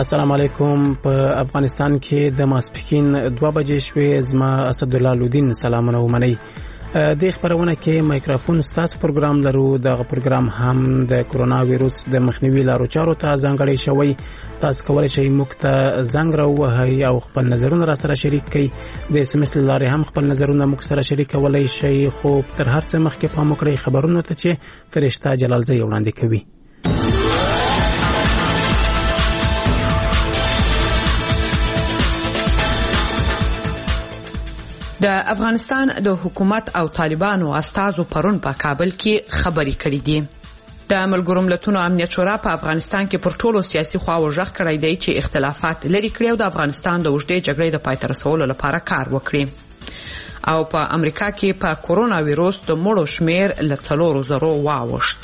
السلام علیکم. په افغانستان کې د ماسپښین 2 بجې شوې. زما اسد الله لودین سلامونه ومنئ. د خبرونه کې مایکروفون ستاسو پروګرام لرو. د پروګرام هم د کرونا وایروس د مخنیوي لارو چارو ته ځانګړی شوی. تاسو کولای شئ موږ ته زنګ راووهئ او خپل نظرونه را سره شریک کړئ. د اس ام اس لارې هم خپل نظرونه موږ سره شریک کولای شئ. خو تر هر څه مخکې پام وکړئ خبرونه ته چې فرشته جلالزی وړاندې کوي. د افغانستان د حکومت او طالبانو استازو پرون په کابل کې خبري کړې دي. د ملګرو ملتونو امنیت شورا په افغانستان کې پر ټولو سیاسي خواو ژغ کړی دی چې اختلافات لري کړي او د افغانستان د اوږدې جګړې د پای ته رسولو لپاره کار وکړي. او په امریکا کې په کورونا وایروس د مړو شمیر له 4,000 واوښت.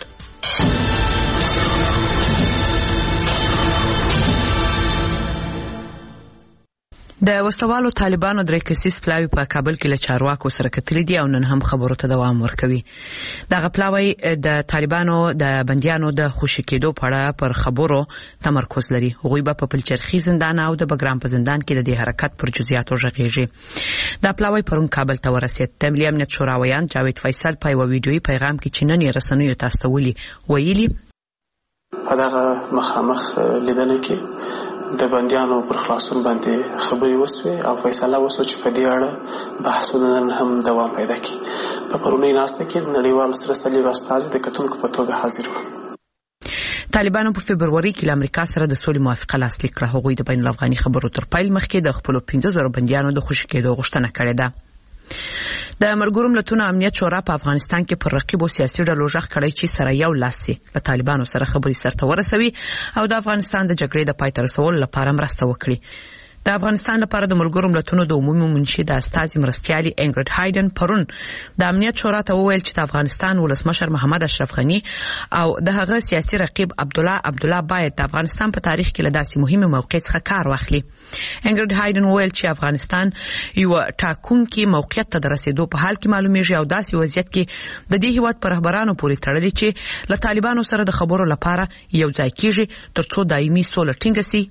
د وسلوالو طالبانو درې کسیز پلاوی په کابل کې له چارواکو سره کتلې دي او نن هم خبرو ته دوام ورکوي. دغه پلاوی د طالبانو د بندیانو د خوشی کېدو په اړه پر خبرو تمرکز لري. هغوی به په پلچرخي زندان او د بګرام په زندان کې د دې حرکت پر جزئیاتو غږیږي. دا پلاوی پرون کابل ته ورسېد. د ملي امنیت شورا ویان جاوید فیصل په یو ویډیويي پیغام کې چې نن یې رسنیو ته استولي ویلي په دغه مخامخ لیدنه کې د بندیانو پر خلاصون باندې خبري وسوي او فیصله وسو چې په دې اړه بحثونه نن هم دوام پیدا کړي. په پرونی ناسته کې نړیوال سره څلور استازي د کتونکو په توګه حاضر وو. طالبانو په فبروري کې له امریکا سره د سولې موافقه لاسلیک کړه. هغوی د بین الافغاني خبرو تر پیل مخکې د خپل 15,000 بندیانو د خوشی کېدو غوښتنه کړې ده. د ملګرو ملتونو امنیت شورا په افغانستان کې پر رقیبو سیاسي ډلو ژغ کړی چې سره یو لاس له طالبانو سره خبري سرته ورسوي او د افغانستان د جګړې د پای ته رسولو لپاره مرسته وکړي. د افغانستان لپاره د ملګرو ملتونو د عمومي منشي د استازي مرستیالي انګریډ هایډن پرون د امنیت شورا ته وویل چې د افغانستان ولسمشر محمد اشرف غنی او د هغه سیاسي رقیب عبدالله باید د افغانستان په تاریخ کې له داسې مهمه موقع څخه کار واخلي. انګریډ هایډن وویل چې افغانستان یو ټاکونکي موقعیت ته رسیدو په حال کې معلومیږي او داسې وضعیت کې د دې هیواد پر رهبرانو پورې تړلي چې له طالبانو سره د خبرو لپاره یو ځای کیږي ترڅو دایمي سوله ټینګه سي.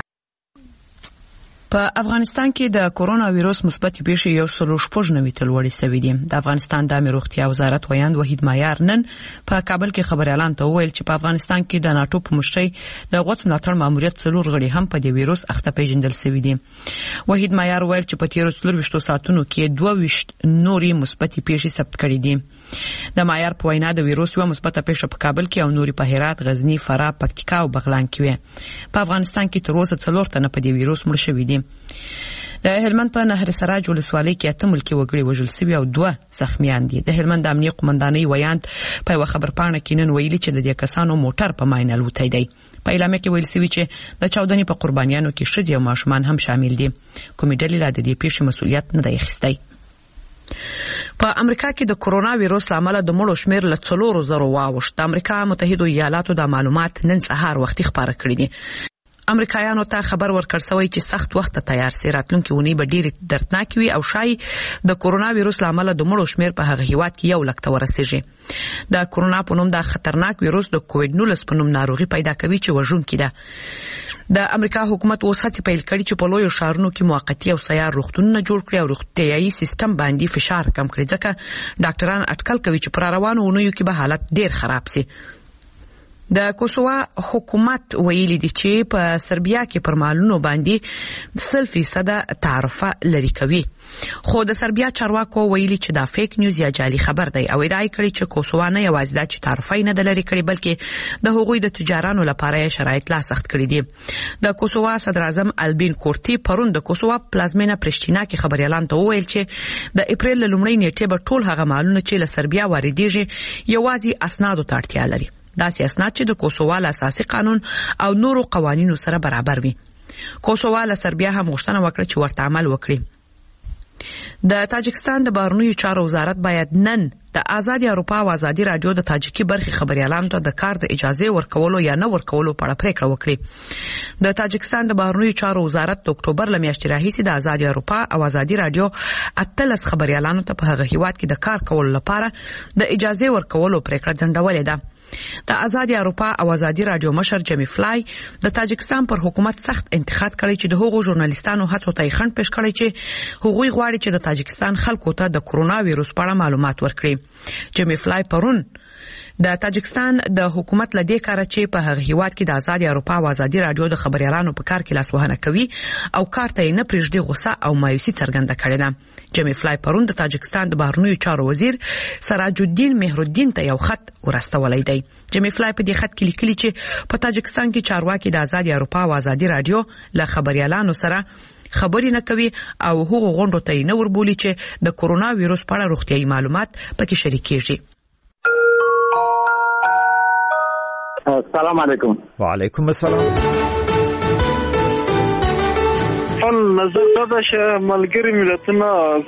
په افغانستان کې د کورونا وایروس مثبت پیښې 196 تل وړي سوي دي. د افغانستان د امنیت روغتیا وزارت ویاند وحید مایار نن په کابل کې خبري اعلان ته وویل چې په افغانستان کې د ناتو په مشرۍ د غوڅ ملاتړ ماموریت 4 غړي هم په دې وایروس اخته پیژندل سوي دي. وحید مایار ویل چې په 23 ساعتونو کې 22 نوري مثبت پیښې ثبت کړي دي. د مایار په وینا د وایروس یو مثبت پیښه په کابل کې او نوري په هرات، غزنی، فراه، پکتیکا او بغلان کې وي. په افغانستان کې تر اوسه 4 تنه په دې وایروس مړ شوي دي. د هلمند په نهر سراج ولسوالۍ کې 8 ملکي وګړي وژل شوي او 2 زخمیان دي. د هلمند امنیه قومندانۍ ویاند په یو خبرپاڼه کې نن ویلي چې د دې کسانو موټر په ماین الوتی دی. په اعلامیه کې ویل شوی چې د چاودنې په قربانیانو کې ښځې او ماشومان هم شامل دي. کومې ډلې لا د دې پیښې مسؤلیت نه دی اخیستی. په امریکا کې د کورونا وایروس لامل د مړو شمیر له 4,000 واوښت. د امریکا متحده ایالاتو د معلومات نن سهار وختي خبره کړې دي. امریکایانو ته خبر ورکړ شوی چې سخت وخت ته تیار سي. راتلونکي اونۍ به ډېر دردناک وي او شاید د کورونا وایروس لامل د مړو شمیر په هغه هیواد کې 1 لک ته ورسیږي. د کورونا په نوم د خطرناک وایروس د کووید-19 په نوم ناروغي پیدا کوي چې وژونکې ده. د امریکا حکومت اوس هڅې پیل کړي چې په لویو ښارونو کې موقتی او سیار روغتونونه جوړ کړي او روغتیايي سیستم باندې فشار کم کړي ځکه ډاکټران اټکل کوي چې پر روانو اونیو کې به حالت ډېر خراب سي. د کوسووا حکومت ویلي دي چې په سربیا کې پر مالونو باندې 100% تعرفه لري کوي. خو د سربیا چارواکو ویلي چې دا فیک نیوز یا جعلي خبر دی او ادعا کړې چې کوسووا نه یوازې دا چې تعرفه نه لري کړي بلکې د هغوی د تجارانو لپاره شرایط لا سخت کړي دي. د کوسووا صدر اعظم البین کورتی پرون د کوسووا پلازمینه پرشتینا کې خبري اعلان ته وویل چې د اپریل لومړۍ نیټې به ټول هغه مالونه چې له سربیا واردېږي یوازې اسنادو ته اړتیا لري. داسې اسناد چې د کوسووا له اساسي قانون او نورو قوانینو سره برابر وي. کوسووا له سربیا هم غوښتنه وکړه چې ورته عمل وکړي. د تاجکستان د بهرنیو چارو وزارت باید نن د آزادي اروپا او آزادي رادیو د تاجکي برخې خبري اعلان ته د کار د اجازه ورکولو یا نه ورکولو په اړه پریکړه وکړي. د تاجکستان د بهرنیو چارو وزارت د اکتوبر له میاشتې راهیسې د آزادي اروپا او آزادي رادیو 18 خبري اعلان ته په هغه هیواد کې د کار کولو لپاره د اجازه ورکولو پریکړه ځنډولې ده. د آزاد اروپا او آزادي رادیو مشر جیمی فلای د تاجکستان پر حکومت سخت انتقاد کړی چې د هغو ژورنالیستانو هڅو ته خنډ پیښ کړی چې هغوی غواړي چې د تاجکستان خلکو ته د کورونا وایروس په اړه معلومات ورکړي. جیمی فلای پرون د تاجکستان د حکومت لدې کار چې په هغه هیواد کې د آزاد اروپا او آزادي رادیو د خبريالانو په کار کې لاسوهنه کوي او کار ته نه پرېږدي غوسه او مایوسي څرګنده کړې ده. جیمی فلای پرون د تاجکستان د بهرنیو چارو وزیر سراج الدین مهرالدین ته یو خط ورستولی دی. جیمی فلای په دې خط کې لیکلي چې په تاجکستان کې چارواکي د آزاد اروپا او آزادي رادیو له خبريالانو سره خبرې نه کوي او هغه غونډو ته نه وربولي چې د کورونا وایروس په اړه روغتيایي معلومات پکې شریکېږي. السلام علیکم. وعلیکم السلام. نظر دا چې ملګری ملتونه